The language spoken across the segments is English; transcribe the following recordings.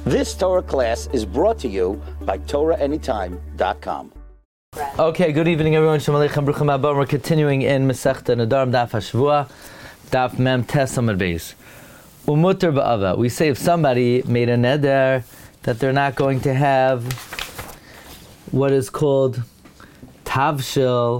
This Torah class is brought to you by TorahAnytime.com. Okay, good evening everyone. Shalom Aleichem, Bruchim Haba. We're continuing in Masechta Nedarim, Daf HaShavua, Daf Mem Tes Amud Beis. Umuter ba'ava. We say if somebody made a neder that they're not going to have what is called tavshil,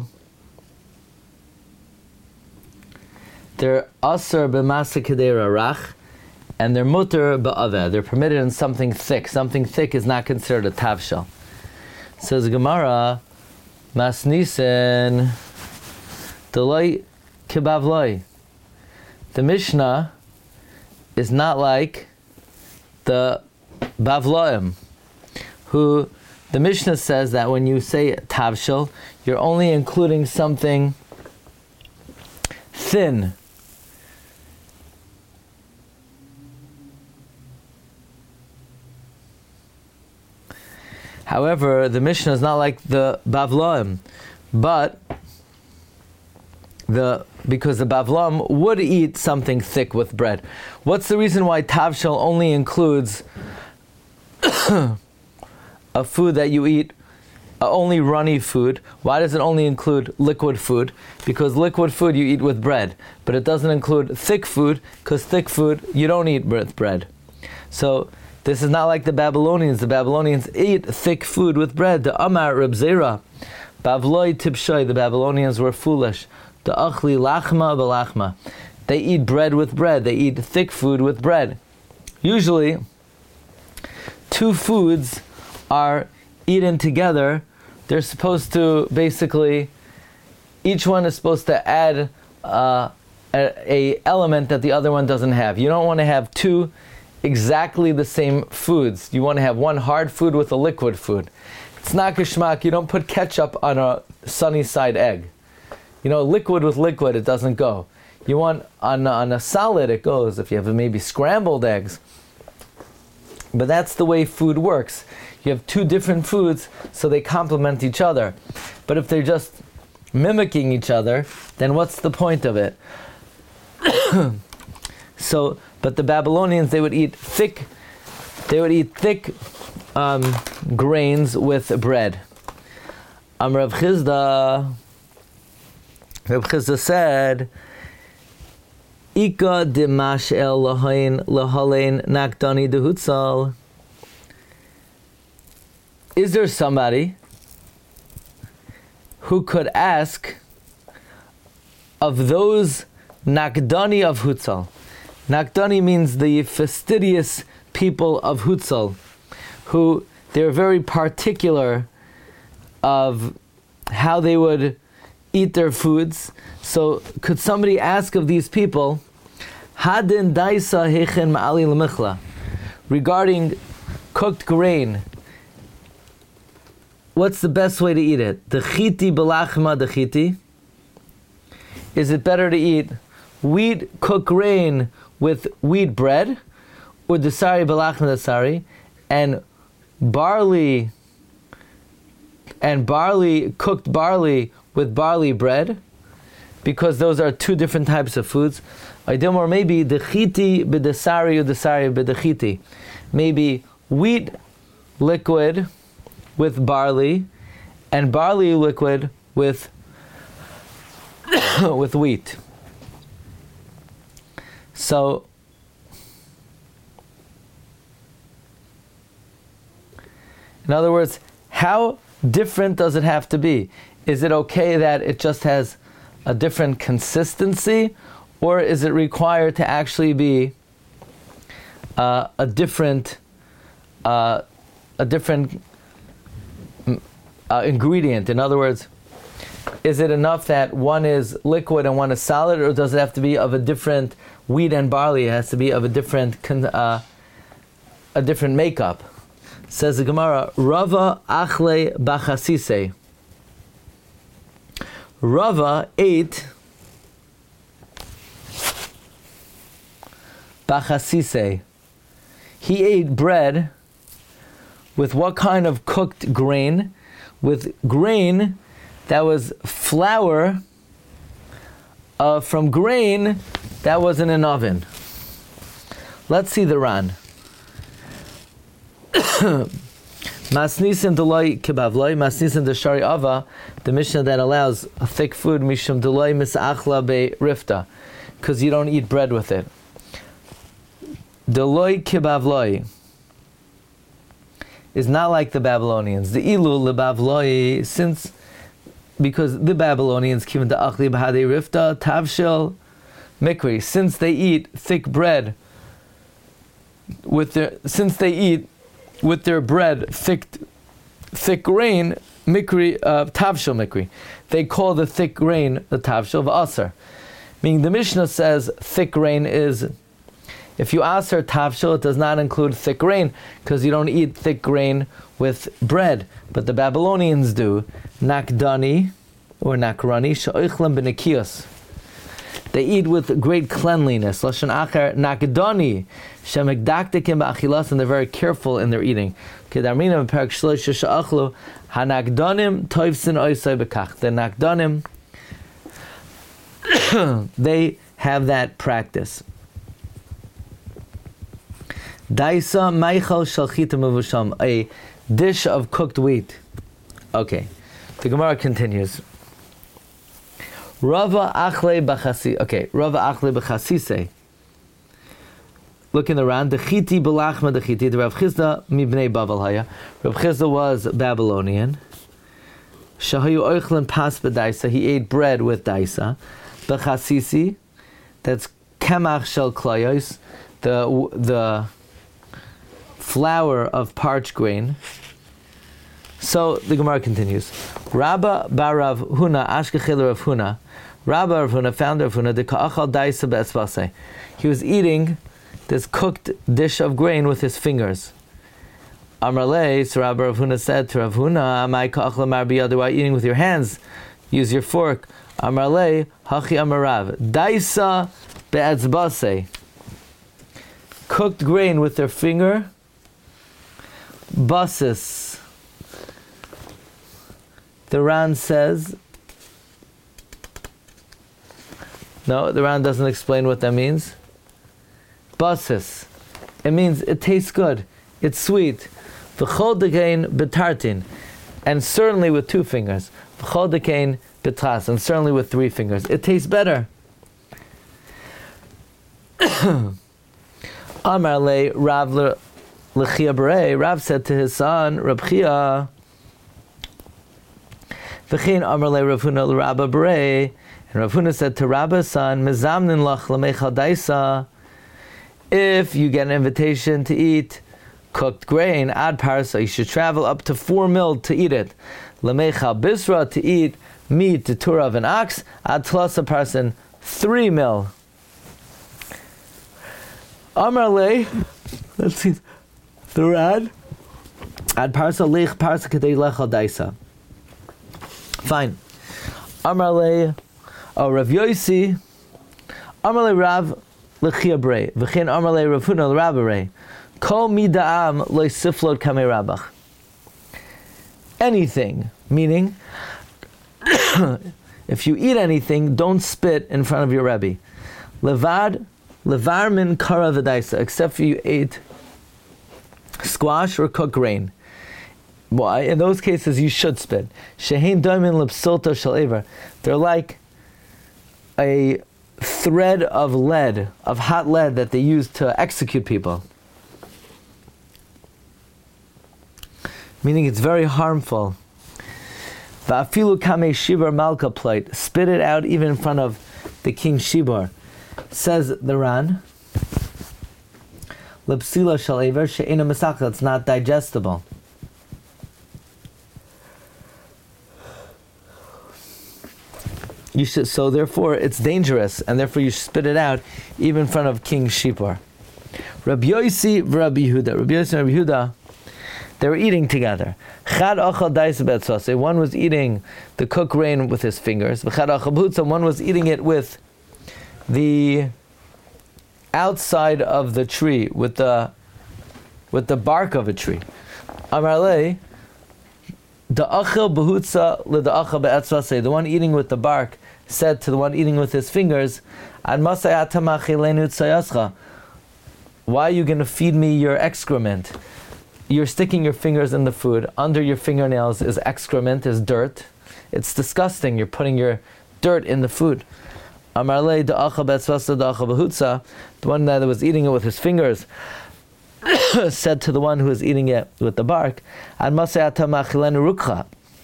they're asur b'masa kedera rach, and they're muter ba'ava. They're permitted in something thick. Something thick is not considered a tavshil. Says Gemara, Masnisen, Delay Kibavloi. The Mishnah is not like the Bavloim, who the Mishnah says that when you say Tavshil, you're only including something thin. However, the Mishnah is not like the Bavloim, but because the Bavloim would eat something thick with bread. What's the reason why Tavshil only includes a food that you eat, only runny food? Why does it only include liquid food? Because liquid food you eat with bread, but it doesn't include thick food, because thick food you don't eat with bread. So this is not like the Babylonians. The Babylonians ate thick food with bread. The Amar Reb Zera, Bavloi Tipshoy, the Babylonians were foolish. The Achli Lachma B'Lachma. They eat bread with bread. They eat thick food with bread. Usually, two foods are eaten together. They're supposed to basically, each one is supposed to add a element that the other one doesn't have. You don't want to have two exactly the same foods. You want to have one hard food with a liquid food. It's not geschmack. You don't put ketchup on a sunny side egg. You know, liquid with liquid, it doesn't go. You want on a solid, it goes. If you have maybe scrambled eggs. But that's the way food works. You have two different foods, so they complement each other. But if they're just mimicking each other, then what's the point of it? But the Babylonians, they would eat thick grains with bread. Rav Chizda said, Ika dimash el lahain lahalein nakdani dehutzal. Is there somebody who could ask of those nakdani of Hutzal? Nakdani means the fastidious people of Hutzal, who they're very particular of how they would eat their foods. So could somebody ask of these people, Hadin daisa hechen ma'ali l'michla, regarding cooked grain, what's the best way to eat it? The chiti belachma the chiti? Is it better to eat wheat cooked grain with wheat bread, or desari belachma desari, and cooked barley with barley bread, because those are two different types of foods? Or maybe the chiti b'desari or desari b'dechiti, maybe wheat liquid with barley, and barley liquid with with wheat. So, in other words, how different does it have to be? Is it okay that it just has a different consistency, or is it required to actually be a different ingredient? In other words, is it enough that one is liquid and one is solid, or does it have to be of a different wheat and barley? It has to be of a different makeup. Says the Gemara, Rava achle bachasise. Rava ate bachasise. He ate bread with what kind of cooked grain? With grain that was flour from grain that was in an oven. Let's see the Ran. Masnisin delay kibavloi, masnisin deshari ava, the Mishnah that allows a thick food, mishum delay misachla be rifta, because you don't eat bread with it. Delay kibavloi is not like the Babylonians. The ilu lebavloi, because the Babylonians kiven the achli b'hadei rifta tavshel mikri, since they eat thick bread with their bread thick grain, mikri, tavshel mikri. They call the thick grain the tavshel v'aser. Meaning the Mishnah says thick grain is, if you aser tavshel, it does not include thick grain, because you don't eat thick grain with bread. But the Babylonians do. Nakdani, or nakrani, she'oichlem b'nekios. They eat with great cleanliness. Lashon acher nakdani, shemekdaktikim ba'achilas, and they're very careful in their eating. Kedarmina b'perak shlosh she'achlu, hanakdanim toivsin oisai b'kach. The nakdanim, they have that practice. Daisa meichel shalchita mevusham, a dish of cooked wheat. Okay, the Gemara continues. Rava achle b'chasi. Okay, Rava achle b'chasise. Look in the round. Dechiti b'lachma dechiti. The Rav Chizda mibnei Bavel haya. Rav Chizda was Babylonian. Shahayu oichlin pas b'daisa. He ate bread with daisa. B'chasisi. That's kemach shel klayos. The flour of parched grain. So the Gemara continues. Rabba barav Huna ashkechel Rav Huna. Rabba Rav Huna, founder of Huna, de ka'achal daisa be'etzvasei. He was eating this cooked dish of grain with his fingers. Amralei, so Rabba Rav Huna said to Rav Huna, Amai ka'achal mar biyad, why eating with your hands? Use your fork. Amralei, hachi amarav, daisa be'etzvasei. Cooked grain with their finger. Basis. The Ran says, no, the Ran doesn't explain what that means. Basis. It means it tastes good. It's sweet. V'chol dekain betartin. And certainly with 2 fingers. V'chol dekain betras. And certainly with 3 fingers. It tastes better. Amar le Rav L'chia Berei. Rav said to his son, Rab Chia, V'chein Amar le Rav Huna l'Rabba Berei. And Rav Huna said to Rabba's son, Mezamnin lach l'meichal daisa. If you get an invitation to eat cooked grain, ad parsa, you should travel up to 4 mil to eat it. L'meichal bisra, to eat meat, the tura of an ox, ad tlasa parson, 3 mil. Amar le, let's see, the Rad, ad parsa lech parsa kadei lechal daisa. Fine. Amar le, Rav Yosi, Amar le Rav L'chia Berei, V'chein Amar le Rav Huna l'Rabba Berei, Kol mida'am lo siflot kamei rabach. Anything, meaning, if you eat anything, don't spit in front of your Rebbe. Levar min kara v'daisa, except for you ate squash or cooked grain. Why? In those cases, you should spit. Shehein doimin lepsilta shel ever. They're like a thread of lead, of hot lead that they use to execute people. Meaning it's very harmful. Va'afilu kamei shibar malka plate. Spit it out even in front of the king Shibar. Says the Ran, Lepsila shel ever she'ena mesachel. It's not digestible. You should, so therefore it's dangerous, and therefore you spit it out even in front of King Shipar. Rabbi Yosi v'Rabbi Yehuda. Rabbi Yosi and Rabbi Yehuda, they were eating together. Chad achal daisa be'etzvasei. One was eating the cooked grain with his fingers. V'chad achal b'hutza. One was eating it with the outside of the tree, with the bark of a tree. Amar le, the achal b'hutza le the achal be'etzvasei. The one eating with the bark said to the one eating with his fingers, Ad masay atamach elenu tzayascha. Why are you going to feed me your excrement? you're sticking your fingers in the food. Under your fingernails is excrement, is dirt. It's disgusting. You're putting your dirt in the food. Amarle da'acha betzvasa da'acha behutza, the one that was eating it with his fingers, said to the one who was eating it with the bark, Ad masayata machilenu rukcha.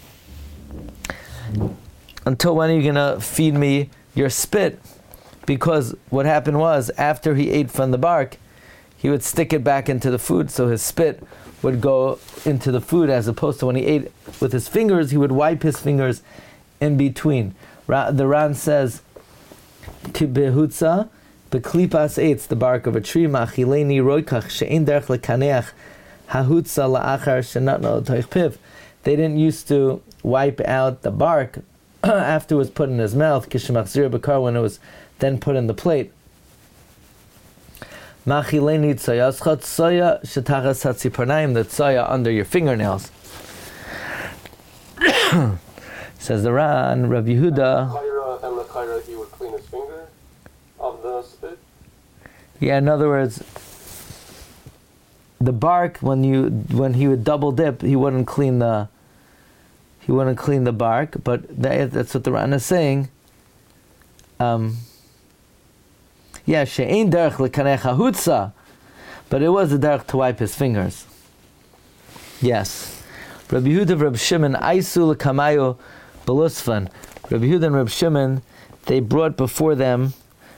Until when are you going to feed me your spit? Because what happened was, after he ate from the bark, he would stick it back into the food, so his spit would go into the food, as opposed to when he ate with his fingers, he would wipe his fingers in between. The Ran says, Ki behutza, beklipas eitz, the bark of a tree, machileni roikach, she'en derech lekaneach, hahutza la'achar shenatna l'toich piv. They didn't used to wipe out the bark after it was put in his mouth, kishemachzir bakar, when it was then put in the plate. Machileni tzoya, schot tzoya shetachas hatziparnaim, the tzoya under your fingernails. Says the Ran, Rabbi Yehuda. He would clean his finger of the spit. Yeah, in other words, the bark, when he would double dip, he wouldn't clean the bark, but that's what the Ran is saying. Yeah, she'ein derech lekanech hahutza, but it was a derech to wipe his fingers. Yes. Rabbi Yehuda, Rabbi Shimon, aisu lekamayo belusfan. Rabbi Yehuda and Rabbi Shimon, they brought before them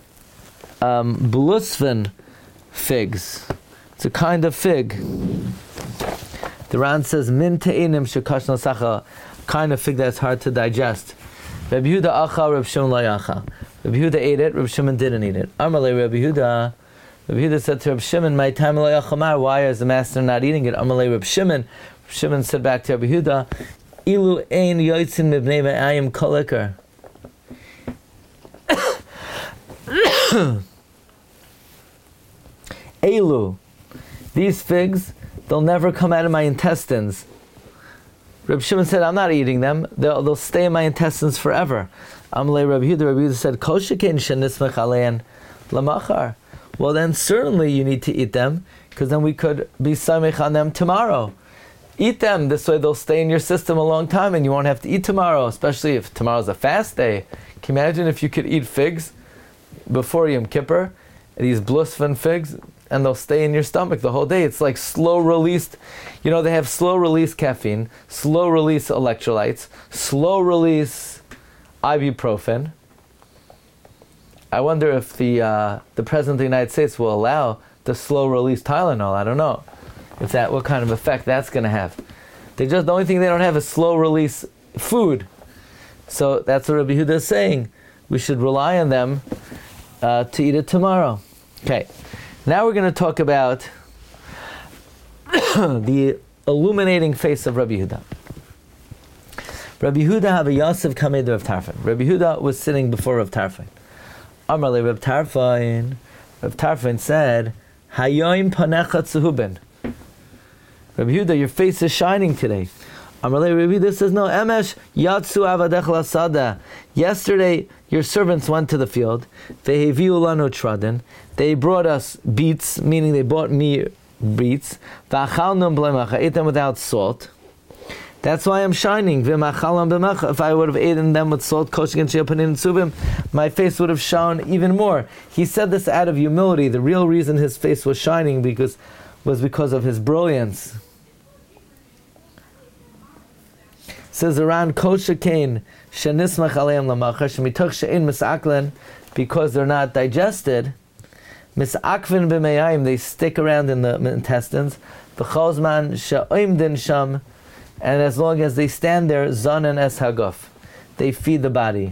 belusfan figs. It's a kind of fig. The Ran says min te'inim shekash nasacha, kind of fig that's hard to digest. Rabbi Yehuda acha, Rabbi Shimon lo yacha. Rabbi Yehuda ate it, Rabbi Shimon didn't eat it. Amalei Rabbi Yehuda. Rabbi Yehuda said to Rabbi Shimon, "My time lo yachamar. Why is the master not eating it?" Amalei Rabbi Shimon. Rabbi Shimon said back to Rabbi Yehuda, "Ilu ein yotzin mibnei me'ayim kol ikar." Elu, these figs, they'll never come out of my intestines. Rabbi Shimon said, "I'm not eating them. They'll stay in my intestines forever." Amalei Rabbi Yehuda said, "Kol shekein shenismach alein lamachar." Well, then certainly you need to eat them, because then we could be samech on them tomorrow. Eat them, this way they'll stay in your system a long time and you won't have to eat tomorrow, especially if tomorrow's a fast day. Can you imagine if you could eat figs before Yom Kippur, these blusfan figs, and they'll stay in your stomach the whole day? It's like slow released, they have slow release caffeine, slow release electrolytes, slow release ibuprofen. I wonder if the President of the United States will allow the slow release Tylenol. I don't know what kind of effect that's going to have. The only thing they don't have is slow release food. So that's what Rabbi Yehuda is saying. We should rely on them to eat it tomorrow. Okay, now we're going to talk about the illuminating face of Rabbi Yehuda. Rabbi Yehuda have a Yosef Kamed Rav Tarfon. Rabbi Yehuda was sitting before Rav Tarfon. Amarle Rav Tarfon. Rav Tarfon said, "Hayoim panecha tzuhuben." Rabbi Yehuda, your face is shining today. Amarle Rabbi Yehuda says, "No, emesh yatsu avadech lasada." Yesterday, your servants went to the field. Veheviu lanu tradin. They brought us beets, meaning they bought me beets. V'achalnum b'lemacha. Ate them without salt. That's why I'm shining. If I would have eaten them with salt, my face would have shone even more. He said this out of humility. The real reason his face was shining was because of his brilliance. Says Aran Koshakain Shenismach Aleim Lamachar Shemitoch Shein Misaklen, because they're not digested. Misakvin b'meyayim, they stick around in the intestines. V'chozman she'oimdin sham. And as long as they stand there, zanen es haguf, they feed the body.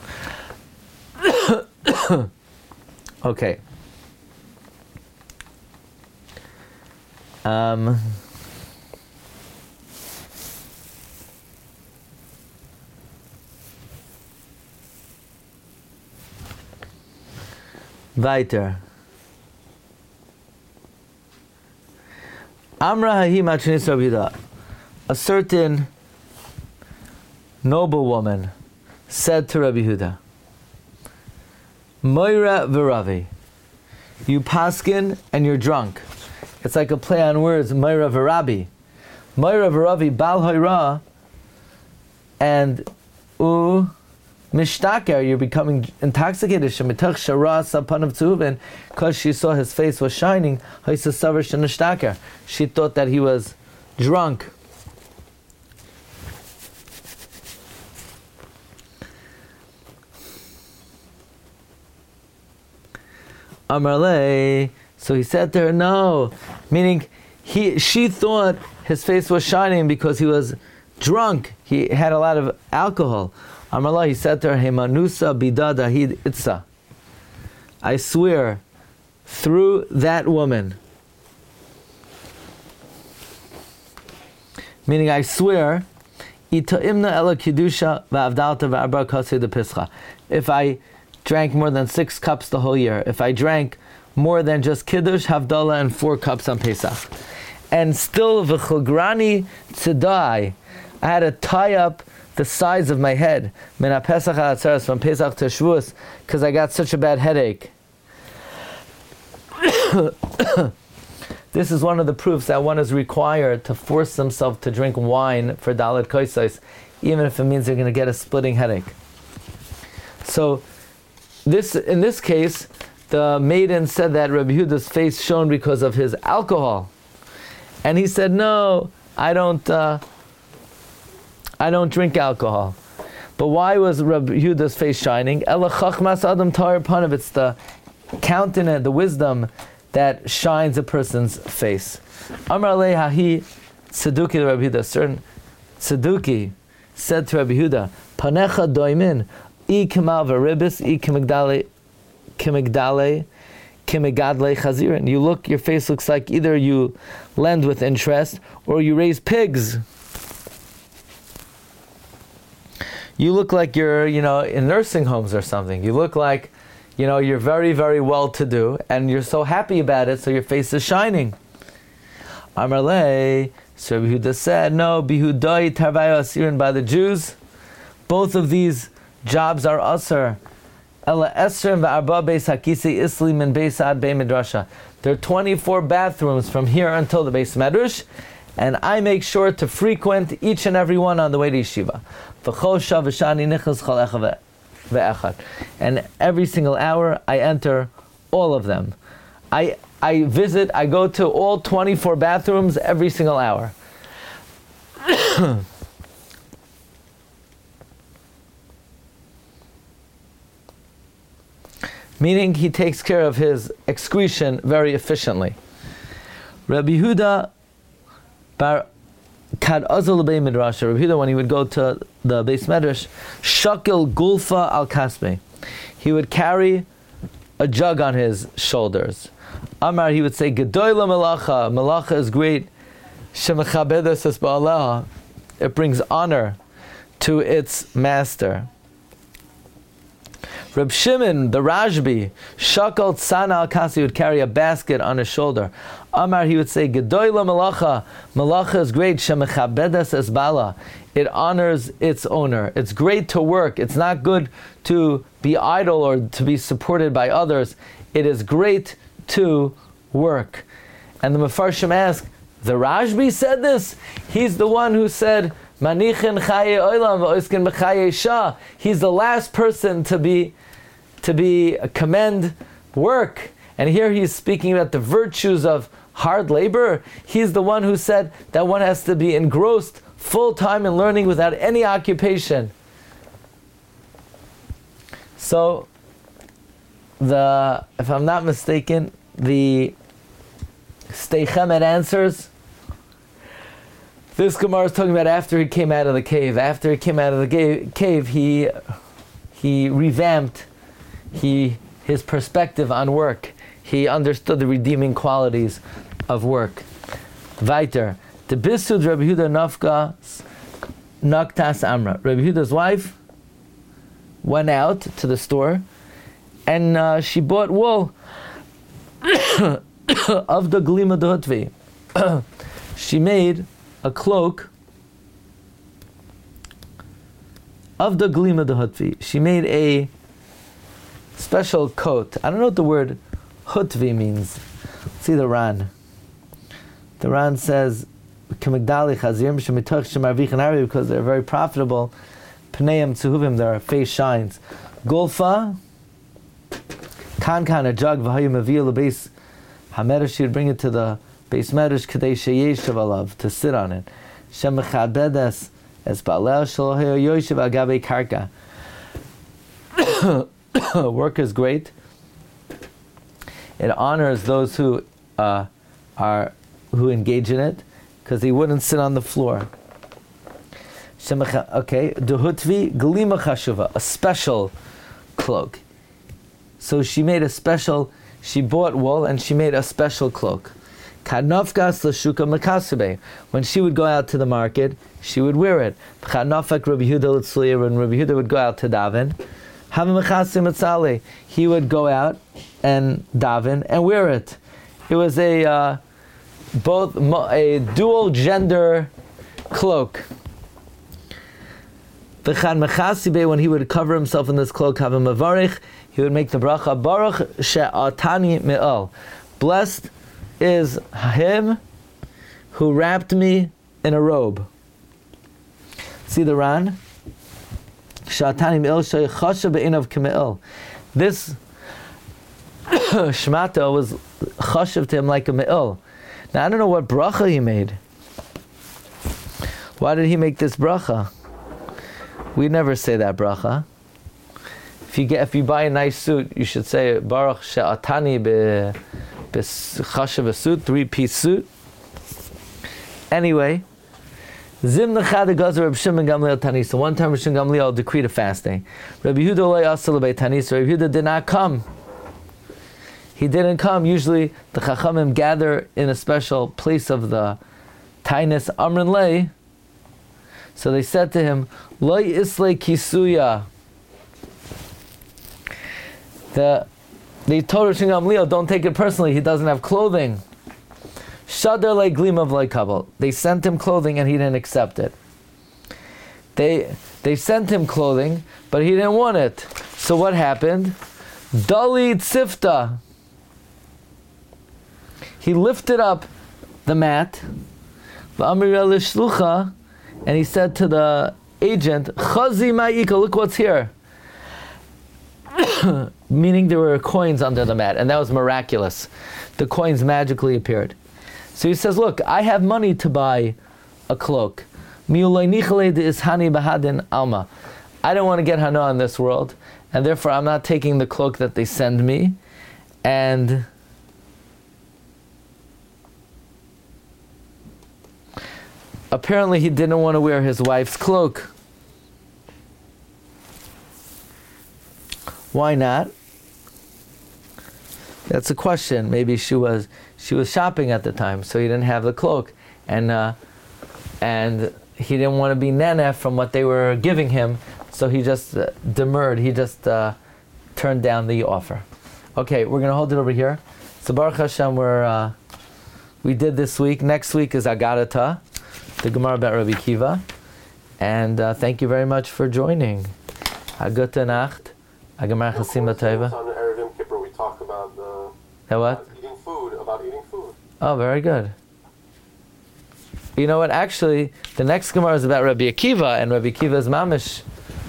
Okay. Weiter. Amra hahi machinis Rabbi Yehuda. A certain noblewoman said to Rabbi Yehuda, Moira v'Ravi, you paskin and you're drunk. It's like a play on words, Meira v'Rabi. Meira v'Rabi, Bal Hoira, and Mishtaker, you're becoming intoxicated. Shemitach Shara Sapanav Tzuvin, because she saw his face was shining, she thought that he was drunk. Amarle, so he said to her, no, meaning she thought his face was shining because he was drunk. He had a lot of alcohol. Amarle, he said to her, Hemanusa bidadahid itza. I swear, through that woman, meaning I swear, itaimna ela kidusha va'avdalta va'arba kasei de pischa. If I drank more than 6 cups the whole year, if I drank more than just kiddush, havdalah, and 4 cups on Pesach, and still v'chilgrani tzedai, I had to tie up the sides of my head, min Pesach ha'atzeres, from Pesach to Shavuos, because I got such a bad headache. This is one of the proofs that one is required to force himself to drink wine for Dalet Koisais, even if it means they're going to get a splitting headache. So, in this case, the maiden said that Rabbi Yehuda's face shone because of his alcohol, and he said, "No, I don't drink alcohol." But why was Rabbi Yehuda's face shining? Ela chachmas adam tar panav. It's the countenance, the wisdom that shines a person's face. Amar le hahi tzeduki Rabbi Yehuda. Certain tzeduki said to Rabbi Yehuda, "Panecha doimin, I kemal v'ribis, I kemigdale chazirin." You look, your face looks like either you lend with interest or you raise pigs. You look like you're, in nursing homes or something. You look like, you're very, very well-to-do, and you're so happy about it, so your face is shining. Amarle, so Rabbi Yehuda said, no, bihudai tarvayo asirin, by the Jews, both of these jobs are asr. Ela esrim v'arba beis hakisi isli min beis ad bei midrasha. There are 24 bathrooms from here until the Beis Medrash, and I make sure to frequent each and every one on the way to yeshiva. V'chosha v'shani nichas chol echad ve'echad. And every single hour I enter all of them. I go to all 24 bathrooms every single hour. Meaning he takes care of his excretion very efficiently. Rabbi Yehuda bar kad azal bei midrash. Rabbi Yehuda, when he would go to the Beis Medrash, shakil gulfa al kasme, he would carry a jug on his shoulders. Amar, he would say, Gedoyla melacha, melacha is great. Shemechabedes es ba'alaha, it brings honor to its master. Reb Shimon, the Rashbi, shakal tzana al kasi, would carry a basket on his shoulder. Amar, he would say, Gedoyla melacha, melacha is great. Shemechabedes es ba'ala, it honors its owner. It's great to work. It's not good to be idle or to be supported by others. It is great to work. And the Mefarshim ask, the Rashbi said this? He's the one who said, Manichin chaye olam v'oiskin b'chaye shah. He's the last person to be commend work. And here he's speaking about the virtues of hard labor. He's the one who said that one has to be engrossed full time in learning without any occupation. So, if I'm not mistaken, the Steichemet answers. This Gemara is talking about after he came out of the cave. After he came out of the cave, he revamped his perspective on work. He understood the redeeming qualities of work. Weiter. The Bisud Rabbi Yehuda Naktas Amra. Rabbi Yehuda's wife went out to the store and she bought wool of the Glima Dehutvi. She made a cloak of the Glima Dehutvi. She made a special coat. I don't know what the word Hutvi means. See the Ran. The Ran says, "K'migdali chazim shemitoch shemarvichin harbi," because they're very profitable. Pneim tzehuvim, their face shines. Golfa, kan a jug v'hayu maviyah lebeis hamedrash. She would bring it to the beis medrash kadei sheyeshav alav, to sit on it. Shemechabedes es ba'alel shelo hayu yoshev al gabei karka. Work is great. It honors those who engage in it, because he wouldn't sit on the floor. Okay, duhutvi glima chashuva, a special cloak. So she bought wool and she made a special cloak. Kadnafkas l'shuka makasube. When she would go out to the market, she would wear it. Kadnafak Rabbi Yehuda l'tzliya, when Rabbi Yehuda would go out to daven, he would go out and daven and wear it. It was a dual gender cloak. When he would cover himself in this cloak, he would make the bracha, Baruch she'atani me'al. Blessed is him who wrapped me in a robe. See the Ran? She'atani me'al she'chasha be'inav k'me'al. This Shmata was chashav to him like a me'il. Now I don't know what bracha he made. Why did he make this bracha? We never say that bracha. If you buy a nice suit, you should say Baruch she'atani b'chashav a suit, 3-piece suit. Anyway, Zim nechad gazer Reb Shimon Gamliel Tanisa. One time Reb Shimon Gamliel decreed a fasting. Rabbi Yehuda lo yaseh lebeit Tanisa. Rabbi Yehuda did not come. He didn't come. Usually the Chachamim gather in a special place of the Tainis Amrin Lei. So they said to him, Lo Islay Kisuya. They told Reb Shimon Gamliel, don't take it personally, he doesn't have clothing. Shadar le glima v'le kabel. They sent him clothing and he didn't accept it. They sent him clothing, but he didn't want it. So what happened? Dali tzifta. He lifted up the mat, and he said to the agent, Chazi ma'ika, look what's here. Meaning there were coins under the mat, and that was miraculous. The coins magically appeared. So he says, look, I have money to buy a cloak. I don't want to get hana in this world, and therefore I'm not taking the cloak that they send me. And apparently he didn't want to wear his wife's cloak. Why not? That's a question. Maybe she was shopping at the time, so he didn't have the cloak, and he didn't want to be nana from what they were giving him, so he just demurred. He just turned down the offer. Okay, we're going to hold it over here. So Baruch Hashem, we did this week. Next week is Agadata, the Gemara about Rabbi Kiva, and thank you very much for joining. Gute Nacht. Agamar Chasima Tova. On the Erev Yom Kippur, we talk about what? eating food. Oh, very good. You know what? Actually, the next Gemara is about Rabbi Akiva, and Rabbi Akiva is mamish.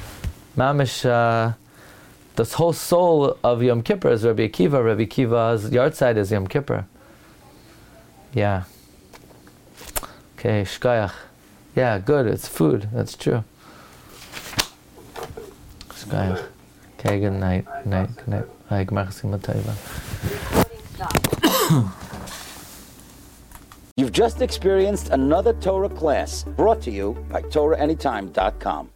The whole soul of Yom Kippur is Rabbi Akiva. Rabbi Akiva's yahrzeit is Yom Kippur. Yeah. Okay, shkayach. Yeah, good. It's food. That's true. Shkayach. Okay, good night. Good night. Good night. You've just experienced another Torah class brought to you by TorahAnytime.com.